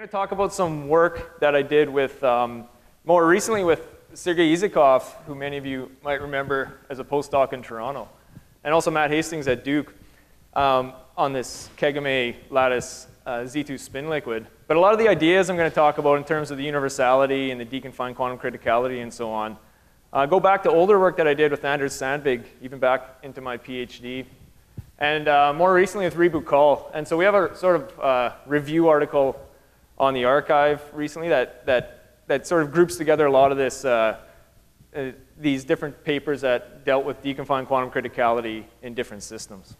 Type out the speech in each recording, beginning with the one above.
going to talk about some work that I did with, more recently with Sergei Языков, who many of you might remember as a postdoc in Toronto, and also Matt Hastings at Duke on this Kagame lattice Z2 spin liquid. But a lot of the ideas I'm going to talk about in terms of the universality and the deconfined quantum criticality and so on go back to older work that I did with Anders Sandvig, even back into my PhD, and more recently with Ribu Kall. And so we have a sort of review article on the archive recently that sort of groups together a lot of this, these different papers that dealt with deconfined quantum criticality in different systems.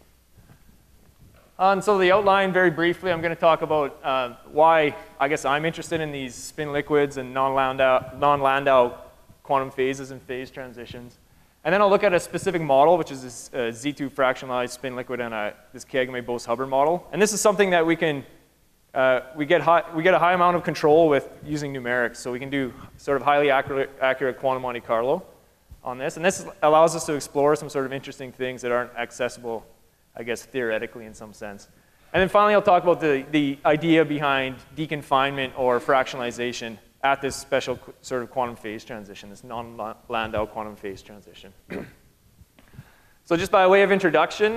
And so the outline, very briefly, I'm going to talk about why I guess I'm interested in these spin liquids and non-Landau quantum phases and phase transitions. And then I'll look at a specific model, which is this Z2 fractionalized spin liquid and this Kagame Bose-Hubbard model. And this is something that we can we get a high amount of control with using numerics. So we can do sort of highly accurate quantum Monte Carlo on this. And this allows us to explore some sort of interesting things that aren't accessible, I guess, theoretically in some sense. And then finally, I'll talk about the idea behind deconfinement or fractionalization at this special sort of quantum phase transition, this non-Landau quantum phase transition. So just by way of introduction,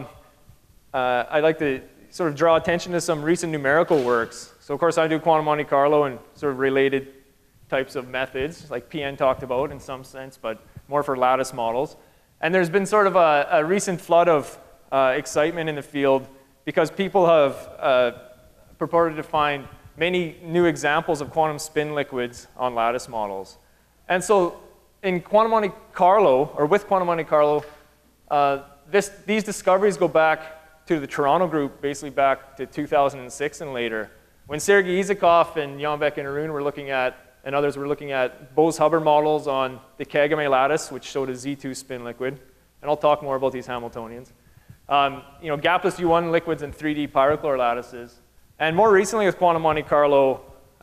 I'd like to sort of draw attention to some recent numerical works. So of course, I do quantum Monte Carlo and sort of related types of methods, like PN talked about in some sense, but more for lattice models. And there's been sort of a recent flood of excitement in the field because people have purported to find many new examples of quantum spin liquids on lattice models. And so in quantum Monte Carlo, or with quantum Monte Carlo, these discoveries go back to the Toronto group, basically back to 2006 and later, when Sergei Языков and Jan Beck and Arun were looking at, and others were looking at Bose-Hubbard models on the Kagame lattice, which showed a Z2 spin liquid. And I'll talk more about these Hamiltonians. Gapless U1 liquids and 3D pyrochlore lattices. And more recently with quantum Monte Carlo,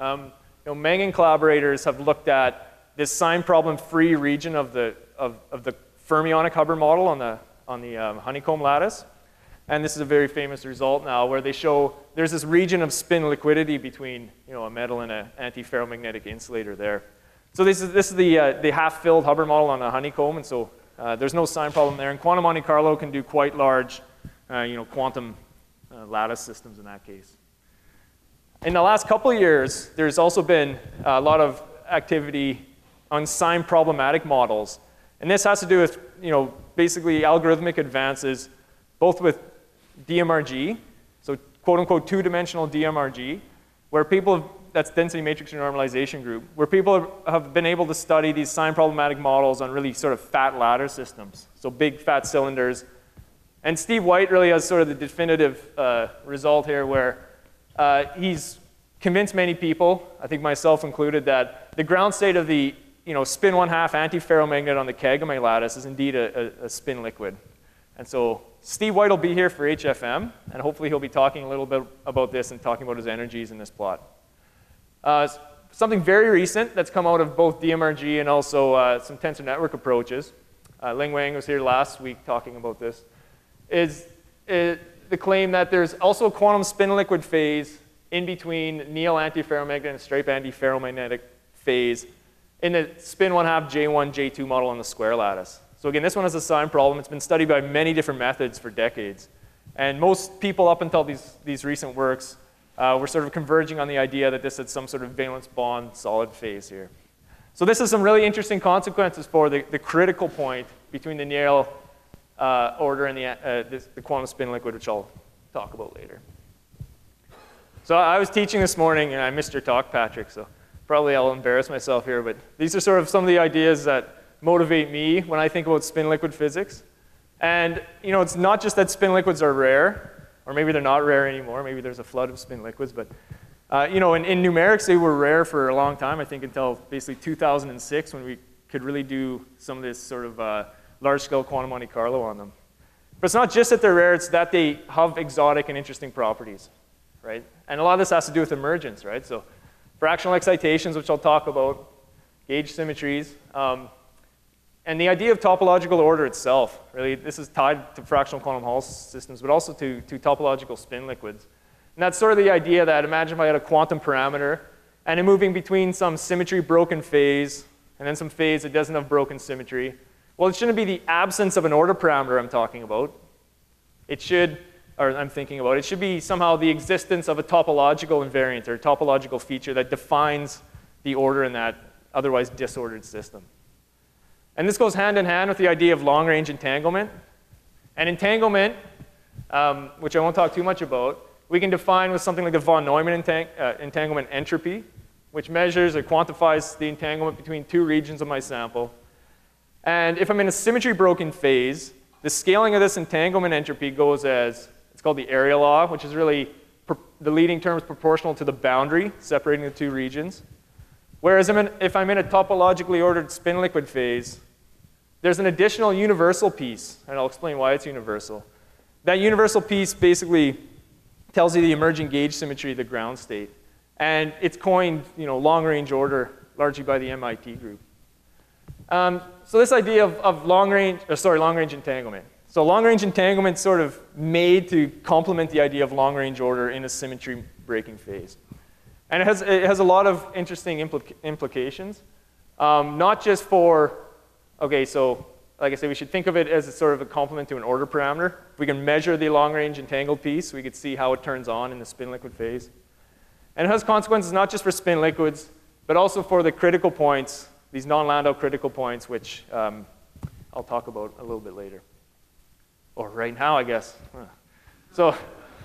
Meng and collaborators have looked at this sign problem-free region of the fermionic Hubbard model on the honeycomb lattice. And this is a very famous result now where they show there's this region of spin liquidity between a metal and an antiferromagnetic insulator there. So this is the half-filled Hubbard model on a honeycomb, and so there's no sign problem there. And quantum Monte Carlo can do quite large quantum lattice systems in that case. In the last couple of years, there's also been a lot of activity on sign problematic models. And this has to do with basically algorithmic advances, both with DMRG, so quote-unquote two-dimensional DMRG, where that's density matrix renormalization group, where people have been able to study these sign problematic models on really sort of fat ladder systems, so big fat cylinders. And Steve White really has sort of the definitive result here where he's convinced many people, I think myself included, that the ground state of the spin 1/2 antiferromagnet on the Kagame lattice is indeed a spin liquid. And so Steve White will be here for HFM, and hopefully he'll be talking a little bit about this and talking about his energies in this plot. Something very recent that's come out of both DMRG and also some tensor network approaches, Ling Wang was here last week talking about this, is the claim that there's also a quantum spin liquid phase in between Neal antiferromagnetic and stripe antiferromagnetic phase in the spin 1/2 J1, J2 model on the square lattice. So again, this one has a sign problem. It's been studied by many different methods for decades. And most people up until these recent works were sort of converging on the idea that this had some sort of valence bond solid phase here. So this has some really interesting consequences for the critical point between the Neal order and the quantum spin liquid, which I'll talk about later. So I was teaching this morning, and I missed your talk, Patrick, so probably I'll embarrass myself here, but these are sort of some of the ideas that motivate me when I think about spin liquid physics. And it's not just that spin liquids are rare, or maybe they're not rare anymore, maybe there's a flood of spin liquids, but in numerics they were rare for a long time, I think until basically 2006 when we could really do some of this sort of large-scale quantum Monte Carlo on them. But it's not just that they're rare, it's that they have exotic and interesting properties, right? And a lot of this has to do with emergence, right? So fractional excitations, which I'll talk about, gauge symmetries, and the idea of topological order itself, really, this is tied to fractional quantum Hall systems, but also to topological spin liquids. And that's sort of the idea that imagine if I had a quantum parameter and I'm moving between some symmetry broken phase and then some phase that doesn't have broken symmetry. Well, it shouldn't be the absence of an order parameter I'm talking about. It should, or I'm thinking about, it should be somehow the existence of a topological invariant or a topological feature that defines the order in that otherwise disordered system. And this goes hand in hand with the idea of long-range entanglement. And entanglement, which I won't talk too much about, we can define with something like the von Neumann entanglement entropy, which measures or quantifies the entanglement between two regions of my sample. And if I'm in a symmetry-broken phase, the scaling of this entanglement entropy goes as, it's called the area law, which is really, the leading term is proportional to the boundary separating the two regions. Whereas if I'm in a topologically ordered spin-liquid phase, there's an additional universal piece, and I'll explain why it's universal. That universal piece basically tells you the emerging gauge symmetry of the ground state. And it's coined, long-range order, largely by the MIT group. So this idea of long-range entanglement. So long-range entanglement sort of made to complement the idea of long-range order in a symmetry-breaking phase. And it has a lot of interesting implications, not just for, okay, so like I said, we should think of it as a sort of a complement to an order parameter. If we can measure the long-range entangled piece, we could see how it turns on in the spin-liquid phase. And it has consequences not just for spin liquids, but also for the critical points, these non-Landau critical points, which I'll talk about a little bit later. Or right now, I guess. So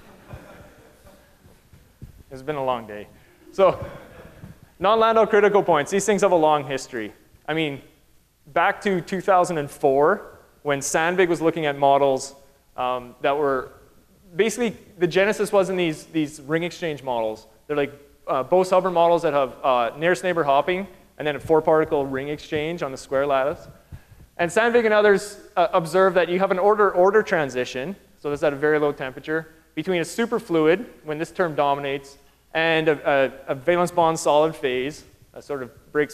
it's been a long day. So non-Landau critical points, these things have a long history. I mean, back to 2004, when Sandvig was looking at models that were, basically the genesis was in these ring exchange models. They're like Bose-Hubbard models that have nearest neighbor hopping and then a 4-particle ring exchange on the square lattice. And Sandvig and others observed that you have an order-order transition, so this is at a very low temperature, between a superfluid, when this term dominates, and a valence bond solid phase, that sort of breaks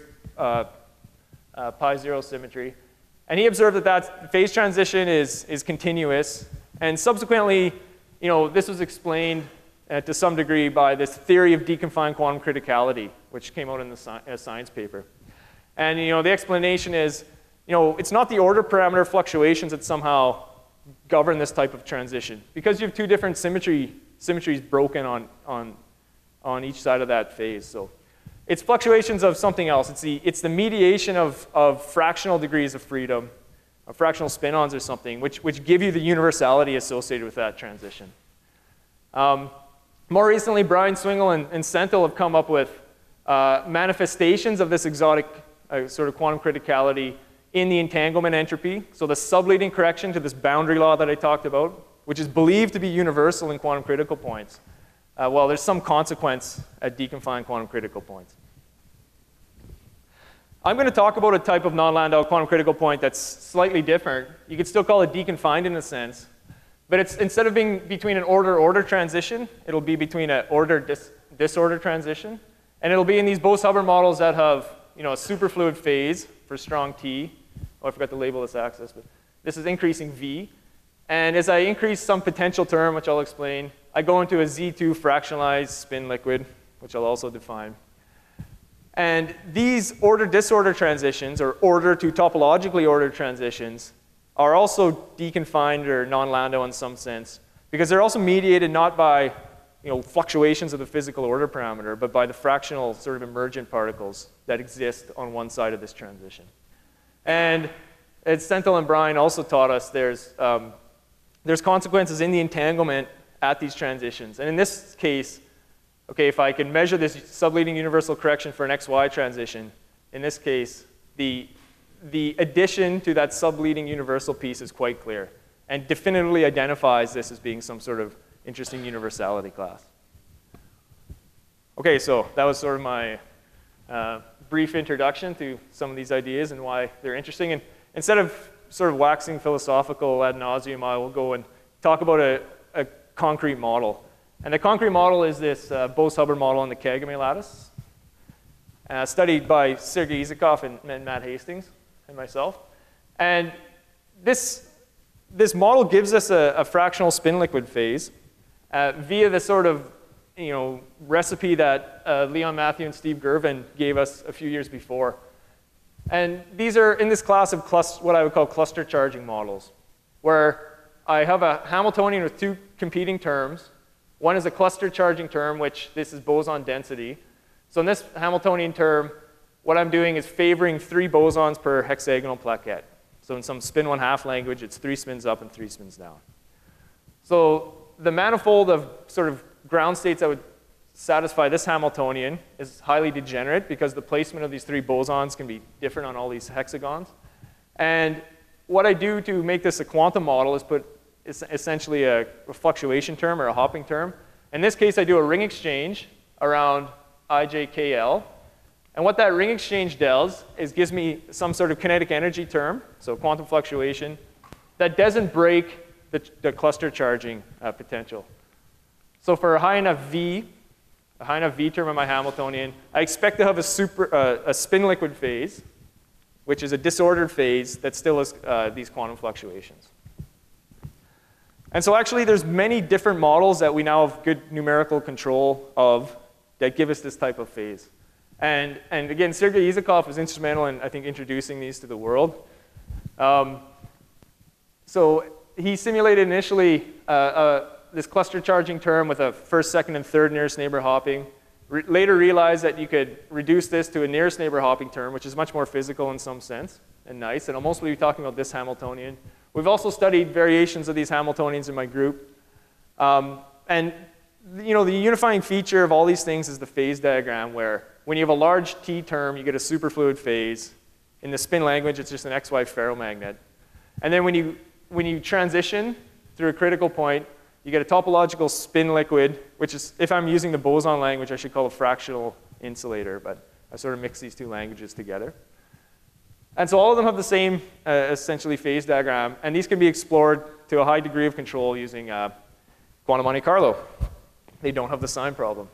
pi zero symmetry. And he observed that phase transition is continuous. And subsequently, this was explained to some degree by this theory of deconfined quantum criticality, which came out in a science paper. And the explanation is, it's not the order parameter fluctuations that somehow govern this type of transition. Because you have two different symmetries broken on each side of that phase. So it's fluctuations of something else. It's the mediation of fractional degrees of freedom, of fractional spin-ons or something, which give you the universality associated with that transition. More recently, Brian Swingle and Senthil have come up with manifestations of this exotic sort of quantum criticality in the entanglement entropy. So the subleading correction to this boundary law that I talked about, which is believed to be universal in quantum critical points. Well, there's some consequence at deconfined quantum critical points. I'm going to talk about a type of non-Landau quantum critical point that's slightly different. You could still call it deconfined in a sense. But it's, instead of being between an order-order transition, it'll be between an order-disorder transition. And it'll be in these Bose-Hubbard models that have a superfluid phase for strong T. Oh, I forgot to label this axis, but this is increasing V. And as I increase some potential term, which I'll explain, I go into a Z2 fractionalized spin liquid, which I'll also define. And these order-disorder transitions, or order to topologically ordered transitions, are also deconfined or non-Landau in some sense, because they're also mediated not by fluctuations of the physical order parameter, but by the fractional sort of emergent particles that exist on one side of this transition. And as Senthil and Brian also taught us, there's consequences in the entanglement at these transitions. And in this case, okay, if I can measure this subleading universal correction for an XY transition, in this case, the addition to that subleading universal piece is quite clear and definitively identifies this as being some sort of interesting universality class. Okay, so that was sort of my brief introduction to some of these ideas and why they're interesting. And instead of sort of waxing philosophical ad nauseum, I will go and talk about a concrete model. And the concrete model is this Bose-Hubbard model on the Kagame lattice, studied by Sergei Isakov and Matt Hastings and myself. And this model gives us a fractional spin liquid phase via the sort of recipe that Leon Matthew and Steve Girvin gave us a few years before. And these are in this class of what I would call cluster charging models, where I have a Hamiltonian with two competing terms. One is a cluster charging term, which this is boson density. So in this Hamiltonian term, what I'm doing is favoring 3 bosons per hexagonal plaquette. So in some spin 1/2 language, it's 3 spins up and 3 spins down. So the manifold of sort of ground states that would satisfy this Hamiltonian is highly degenerate because the placement of these 3 bosons can be different on all these hexagons. And what I do to make this a quantum model is put essentially a fluctuation term or a hopping term. In this case, I do a ring exchange around IJKL. And what that ring exchange does is gives me some sort of kinetic energy term, so quantum fluctuation, that doesn't break the cluster charging potential. So for a high enough V term in my Hamiltonian, I expect to have a spin liquid phase, which is a disordered phase that still has these quantum fluctuations. And so actually there's many different models that we now have good numerical control of that give us this type of phase. And again, Sergei Isakov was instrumental in, I think, introducing these to the world. So he simulated initially this cluster charging term with a first, second, and third nearest neighbor hopping. Later realized that you could reduce this to a nearest neighbor hopping term, which is much more physical in some sense and nice. And I'll mostly be talking about this Hamiltonian. We've also studied variations of these Hamiltonians in my group. And the unifying feature of all these things is the phase diagram, where when you have a large T term, you get a superfluid phase. In the spin language, it's just an XY ferromagnet. And then when you transition through a critical point, you get a topological spin liquid, which is, if I'm using the boson language, I should call a fractional insulator, but I sort of mix these two languages together. And so all of them have the same, essentially, phase diagram, and these can be explored to a high degree of control using quantum Monte Carlo. They don't have the sign problem.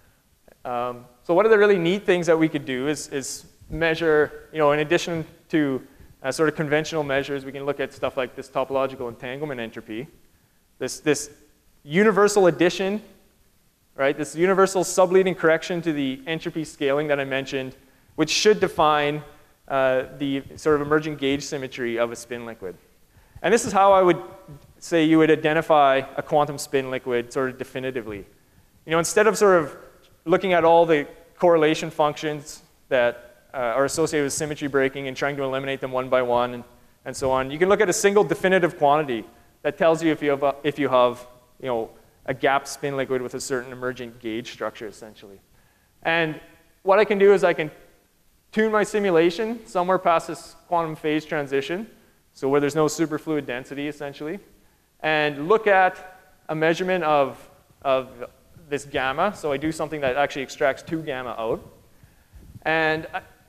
So one of the really neat things that we could do is measure, in addition to sort of conventional measures, we can look at stuff like this topological entanglement entropy, this universal addition, right? This universal subleading correction to the entropy scaling that I mentioned, which should define the sort of emergent gauge symmetry of a spin liquid. And this is how I would say you would identify a quantum spin liquid sort of definitively. Instead of sort of looking at all the correlation functions that are associated with symmetry breaking and trying to eliminate them one by one and so on, you can look at a single definitive quantity that tells you if you have a gap spin liquid with a certain emergent gauge structure, essentially. And what I can do is I can tune my simulation somewhere past this quantum phase transition, so where there's no superfluid density, essentially, and look at a measurement of this gamma. So I do something that actually extracts 2 gamma out. And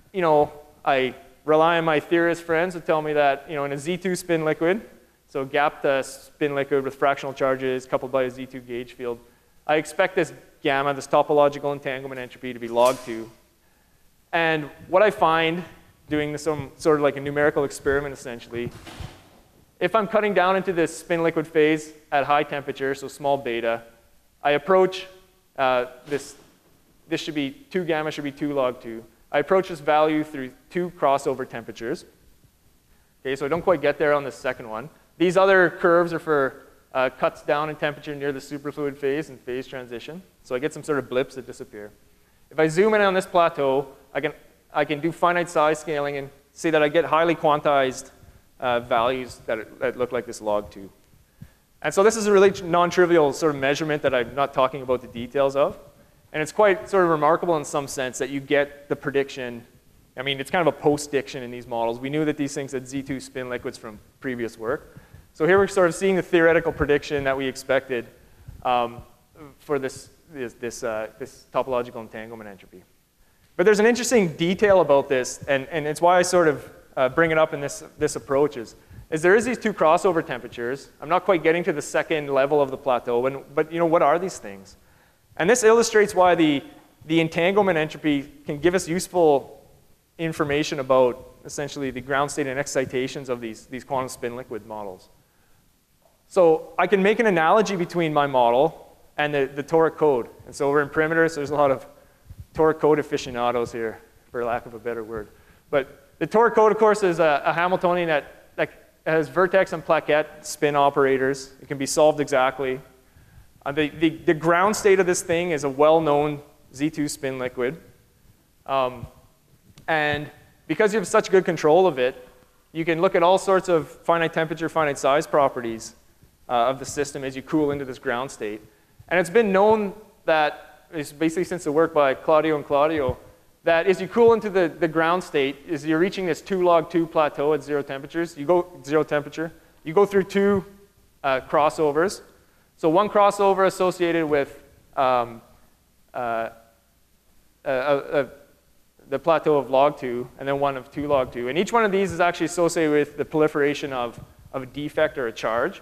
I rely on my theorist friends to tell me that in a Z2 spin liquid, so gapped spin liquid with fractional charges coupled by a Z2 gauge field, I expect this gamma, this topological entanglement entropy, to be log 2. And what I find, doing this sort of like a numerical experiment essentially, if I'm cutting down into this spin liquid phase at high temperature, so small beta, I approach this should be 2 gamma should be 2 log 2. I approach this value through 2 crossover temperatures. Okay, so I don't quite get there on the second one. These other curves are for cuts down in temperature near the superfluid phase and phase transition. So I get some sort of blips that disappear. If I zoom in on this plateau, I can do finite size scaling and see that I get highly quantized values that look like this log 2. And so this is a really non-trivial sort of measurement that I'm not talking about the details of. And it's quite sort of remarkable in some sense that you get the prediction. I mean, it's kind of a post-diction in these models. We knew that these things had Z2 spin liquids from previous work. So here we're sort of seeing the theoretical prediction that we expected for this topological entanglement entropy. But there's an interesting detail about this, and it's why I sort of bring it up in this approach is there is these 2 crossover temperatures. I'm not quite getting to the second level of the plateau, but what are these things? And this illustrates why the entanglement entropy can give us useful information about essentially the ground state and excitations of these quantum spin liquid models. So I can make an analogy between my model and the toric code. And so we're in perimeter, so there's a lot of toric code aficionados here, for lack of a better word. But the toric code, of course, is a Hamiltonian that has vertex and plaquette spin operators. It can be solved exactly. The ground state of this thing is a well-known Z2 spin liquid. And because you have such good control of it, you can look at all sorts of finite temperature, finite size properties of the system as you cool into this ground state. And it's been known that, it's basically since the work by Claudio and Claudio, that as you cool into the ground state, as you're reaching this 2 log 2 plateau at zero temperature, you go through two crossovers. So one crossover associated with the plateau of log 2, and then one of 2 log 2. And each one of these is actually associated with the proliferation of a defect or a charge.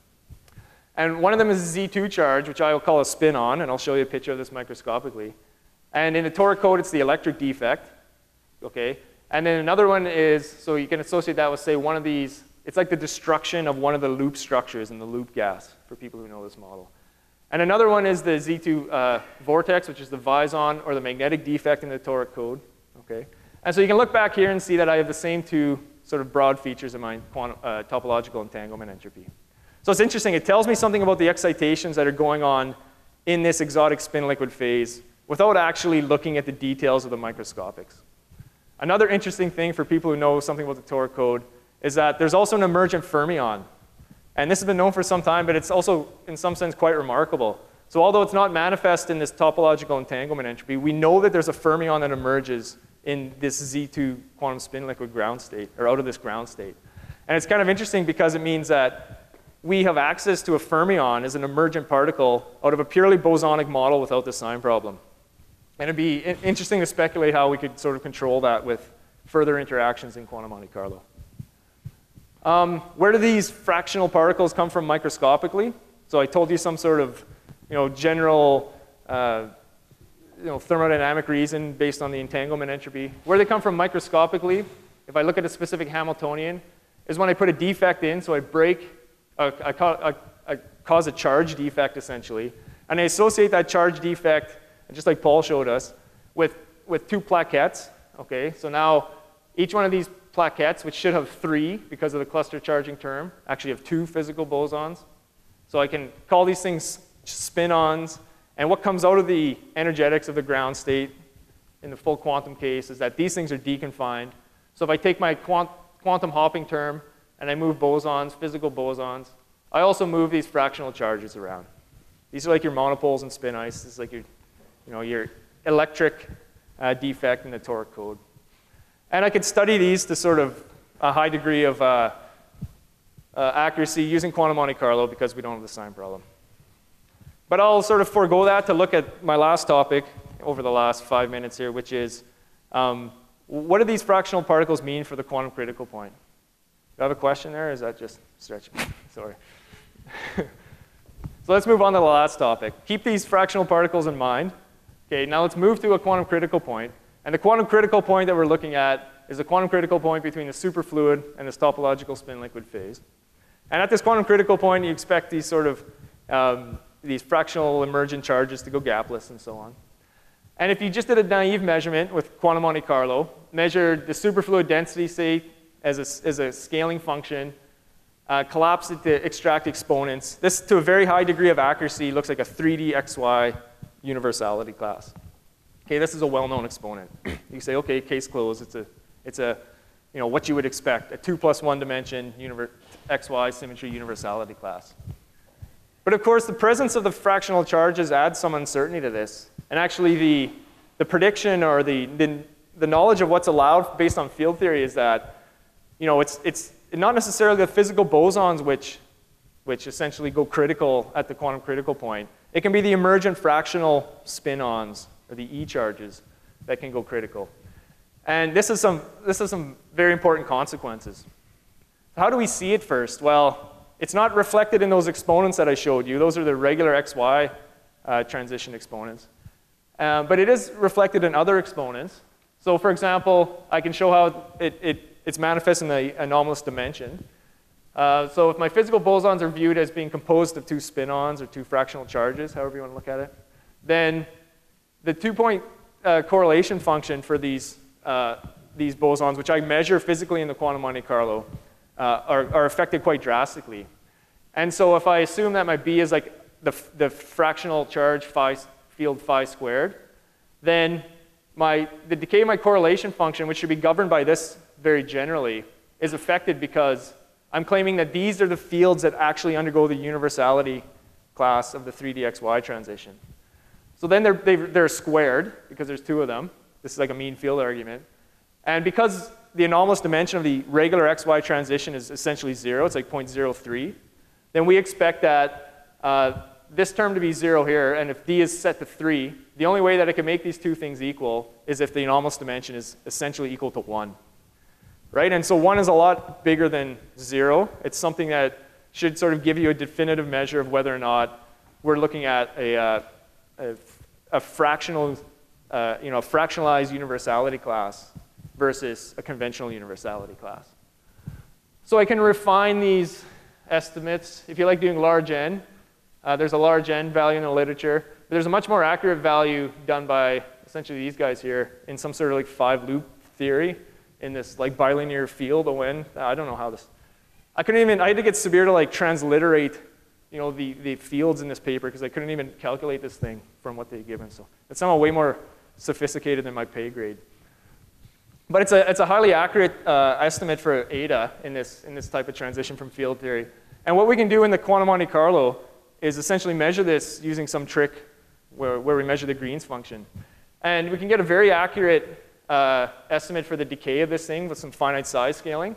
And one of them is a Z2 charge, which I will call a spin-on, and I'll show you a picture of this microscopically. And in the toric code, it's the electric defect, okay? And then another one is, so you can associate that with, say, one of these, it's like the destruction of one of the loop structures in the loop gas, for people who know this model. And another one is the Z2 vortex, which is the Vizon, or the magnetic defect in the toric code, okay? And so you can look back here and see that I have the same two sort of broad features in my topological entanglement entropy. So it's interesting, it tells me something about the excitations that are going on in this exotic spin liquid phase without actually looking at the details of the microscopics. Another interesting thing for people who know something about the toric code is that there's also an emergent fermion. And this has been known for some time, but it's also, in some sense, quite remarkable. So although it's not manifest in this topological entanglement entropy, we know that there's a fermion that emerges in this Z2 quantum spin liquid ground state, or out of this ground state. And it's kind of interesting because it means that we have access to a fermion as an emergent particle out of a purely bosonic model without the sign problem. And it'd be interesting to speculate how we could sort of control that with further interactions in quantum Monte Carlo. Where do these fractional particles come from microscopically? So I told you some sort of general thermodynamic reason based on the entanglement entropy. Where they come from microscopically, if I look at a specific Hamiltonian, is when I put a defect in, so I break, I cause a charge defect essentially, and I associate that charge defect, just like Paul showed us, with two plaquettes, okay? So now each one of these plaquettes, which should have 3 because of the cluster charging term, actually have 2 physical bosons. So I can call these things spin-ons, and what comes out of the energetics of the ground state in the full quantum case is that these things are deconfined. So if I take my quantum hopping term and I move bosons, physical bosons, I also move these fractional charges around. These are like your monopoles and spin ice. This is like your electric defect in the toric code. And I could study these to sort of a high degree of accuracy using quantum Monte Carlo because we don't have the sign problem. But I'll sort of forego that to look at my last topic over the last 5 minutes here, which is what do these fractional particles mean for the quantum critical point? Do you have a question there, or is that just stretching? Sorry. So let's move on to the last topic. Keep these fractional particles in mind. Okay, now let's move to a quantum critical point. And the quantum critical point that we're looking at is a quantum critical point between the superfluid and this topological spin liquid phase. And at this quantum critical point, you expect these sort of these fractional emergent charges to go gapless and so on. And if you just did a naive measurement with quantum Monte Carlo, measured the superfluid density, say, as a scaling function, collapsed it to extract exponents, this, to a very high degree of accuracy, looks like a 3D XY universality class. Okay, this is a well-known exponent. You say, okay, case closed. It's a what you would expect, a 2 + 1 dimension XY symmetry universality class. But of course, the presence of the fractional charges adds some uncertainty to this. And actually, the prediction or the knowledge of what's allowed based on field theory is that it's not necessarily the physical bosons which essentially go critical at the quantum critical point. It can be the emergent fractional spin-ons or the E charges that can go critical. And this is some very important consequences. How do we see it first? Well, it's not reflected in those exponents that I showed you. Those are the regular XY transition exponents. But it is reflected in other exponents. So for example, I can show how it's manifest in the anomalous dimension. So if my physical bosons are viewed as being composed of two spin-ons or two fractional charges, however you want to look at it, then the 2-point correlation function for these bosons, which I measure physically in the quantum Monte Carlo, are affected quite drastically. And so if I assume that my B is like the fractional charge field phi squared, then the decay of my correlation function, which should be governed by this very generally, is affected because I'm claiming that these are the fields that actually undergo the universality class of the 3dxy transition. So then they're squared, because there's two of them. This is like a mean field argument. And because the anomalous dimension of the regular xy transition is essentially 0, it's like 0.03, then we expect that this term to be 0 here, and if d is set to 3, the only way that I can make these two things equal is if the anomalous dimension is essentially equal to 1. Right? And so 1 is a lot bigger than 0. It's something that should sort of give you a definitive measure of whether or not we're looking at a fractional, a fractionalized universality class versus a conventional universality class. So I can refine these estimates. If you like doing large n, there's a large n value in the literature. But there's a much more accurate value done by essentially these guys here in some sort of like 5-loop theory in this like bilinear field ON. I don't know how this. I had to get Sabir to like transliterate, the fields in this paper because I couldn't even calculate this thing from what they'd given. So it's somehow way more sophisticated than my pay grade. But it's a highly accurate estimate for eta in this type of transition from field theory. And what we can do in the quantum Monte Carlo is essentially measure this using some trick where we measure the Green's function. And we can get a very accurate estimate for the decay of this thing with some finite size scaling.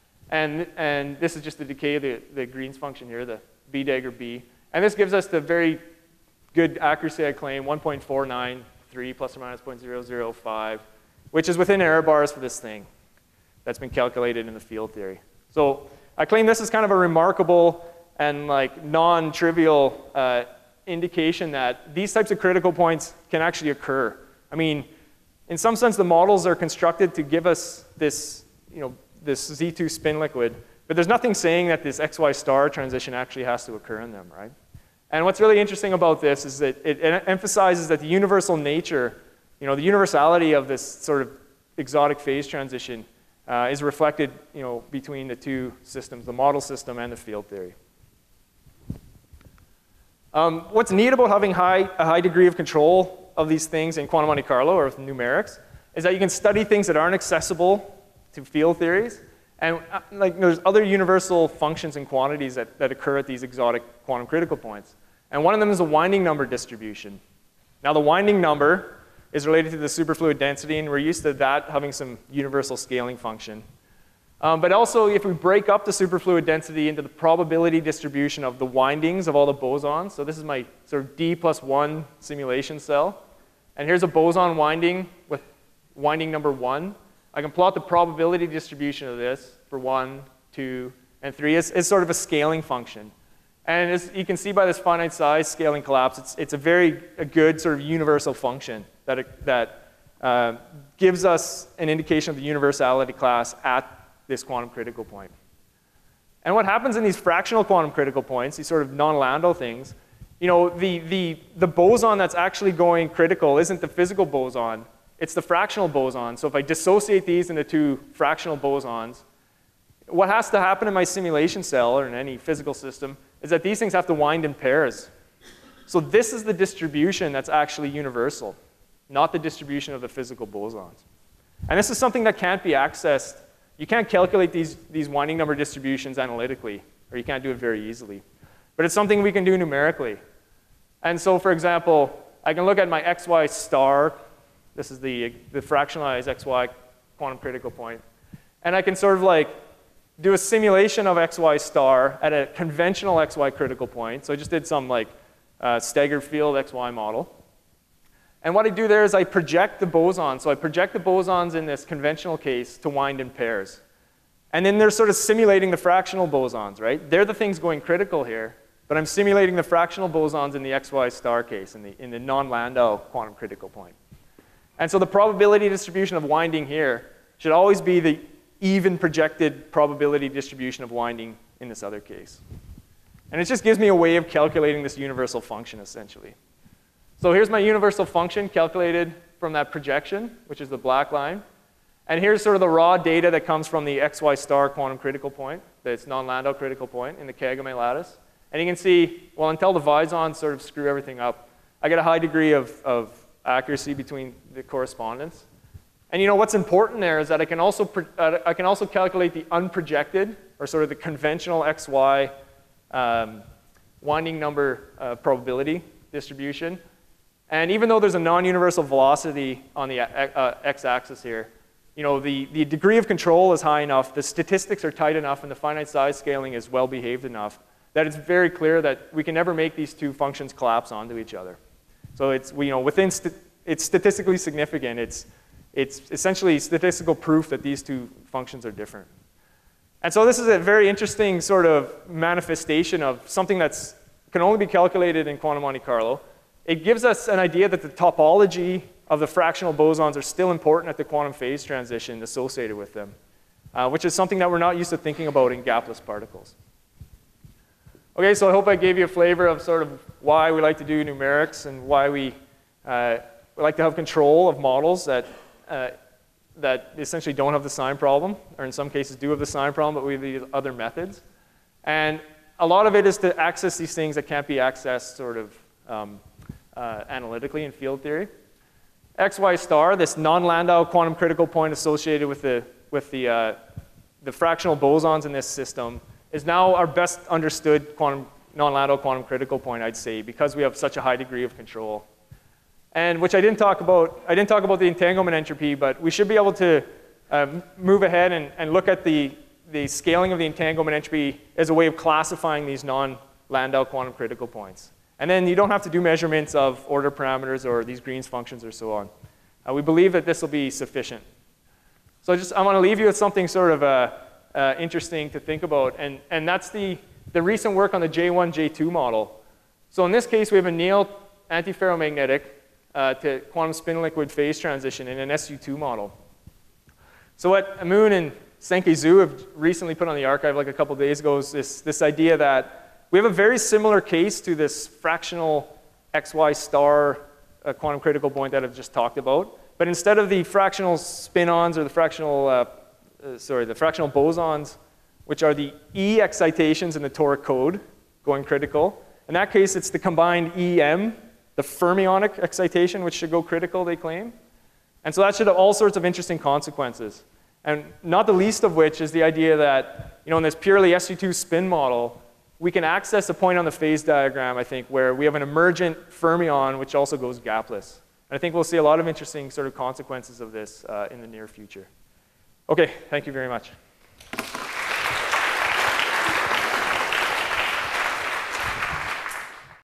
And this is just the decay of the Green's function here, the B dagger B. And this gives us the very good accuracy, I claim, 1.493 plus or minus 0.005, which is within error bars for this thing that's been calculated in the field theory. So I claim this is kind of a remarkable and like non-trivial indication that these types of critical points can actually occur. I mean, in some sense, the models are constructed to give us this, this Z2 spin liquid, but there's nothing saying that this XY star transition actually has to occur in them, right? And what's really interesting about this is that it emphasizes that the universal nature, the universality of this sort of exotic phase transition is reflected, between the two systems, the model system and the field theory. What's neat about having a high degree of control of these things in quantum Monte Carlo or with numerics is that you can study things that aren't accessible to field theories. And there's other universal functions and quantities that occur at these exotic quantum critical points. And one of them is a winding number distribution. Now the winding number is related to the superfluid density, and we're used to that having some universal scaling function. But also, if we break up the superfluid density into the probability distribution of the windings of all the bosons, so this is my sort of D+1 simulation cell, and here's a boson winding with winding number 1. I can plot the probability distribution of this for 1, 2, and 3. It's sort of a scaling function. And as you can see by this finite size scaling collapse, it's a good sort of universal function that gives us an indication of the universality class at this quantum critical point. And what happens in these fractional quantum critical points, these sort of non-Landau things, the boson that's actually going critical isn't the physical boson, it's the fractional boson. So if I dissociate these into two fractional bosons, what has to happen in my simulation cell or in any physical system is that these things have to wind in pairs. So this is the distribution that's actually universal, not the distribution of the physical bosons. And this is something that can't be accessed. You can't calculate these winding number distributions analytically, or you can't do it very easily. But it's something we can do numerically. And so, for example, I can look at my XY star. This is the fractionalized XY quantum critical point. And I can sort of like do a simulation of XY star at a conventional XY critical point. So I just did some like staggered field XY model. And what I do there is I project the bosons. So I project the bosons in this conventional case to wind in pairs. And then they're sort of simulating the fractional bosons, right? They're the things going critical here. But I'm simulating the fractional bosons in the XY star case, in the non-Landau quantum critical point. And so the probability distribution of winding here should always be the even projected probability distribution of winding in this other case. And it just gives me a way of calculating this universal function, essentially. So here's my universal function calculated from that projection, which is the black line. And here's sort of the raw data that comes from the XY star quantum critical point, that's non-Landau critical point in the Kagame lattice. And you can see, well, until the Vizons sort of screw everything up, I get a high degree of accuracy between the correspondence. And you know what's important there is that I can also calculate the unprojected, or sort of the conventional XY winding number probability distribution. And even though there's a non-universal velocity on the x-axis here, you know, the degree of control is high enough, the statistics are tight enough, and the finite size scaling is well behaved enough that it's very clear that we can never make these two functions collapse onto each other. So it's, you know, it's statistically significant. It's essentially statistical proof that these two functions are different. And so this is a very interesting sort of manifestation of something that can only be calculated in quantum Monte Carlo. It gives us an idea that the topology of the fractional bosons are still important at the quantum phase transition associated with them, which is something that we're not used to thinking about in gapless particles. Okay, so I hope I gave you a flavor of sort of why we like to do numerics and why we like to have control of models that essentially don't have the sign problem, or in some cases do have the sign problem, but we have these other methods. And a lot of it is to access these things that can't be accessed sort of analytically in field theory. XY star, this non-Landau quantum critical point associated with the fractional bosons in this system, is now our best understood non-Landau quantum critical point, I'd say, because we have such a high degree of control. And which I didn't talk about the entanglement entropy, but we should be able to move ahead and look at the scaling of the entanglement entropy as a way of classifying these non-Landau quantum critical points. And then you don't have to do measurements of order parameters or these Green's functions or so on. We believe that this will be sufficient. So I want to leave you with something sort of interesting to think about, and that's the recent work on the J1, J2 model. So in this case, we have a Néel antiferromagnetic to quantum spin-liquid phase transition in an SU2 model. So what Amun and Senke Zhu have recently put on the archive like a couple days ago is this idea that we have a very similar case to this fractional XY star quantum critical point that I've just talked about. But instead of the fractional spin-ons or the fractional bosons, which are the E excitations in the toric code going critical, in that case it's the combined EM, the fermionic excitation, which should go critical, they claim. And so that should have all sorts of interesting consequences. And not the least of which is the idea that, you know, in this purely SU2 spin model, we can access a point on the phase diagram, I think, where we have an emergent fermion which also goes gapless. And I think we'll see a lot of interesting sort of consequences of this in the near future. Okay, thank you very much.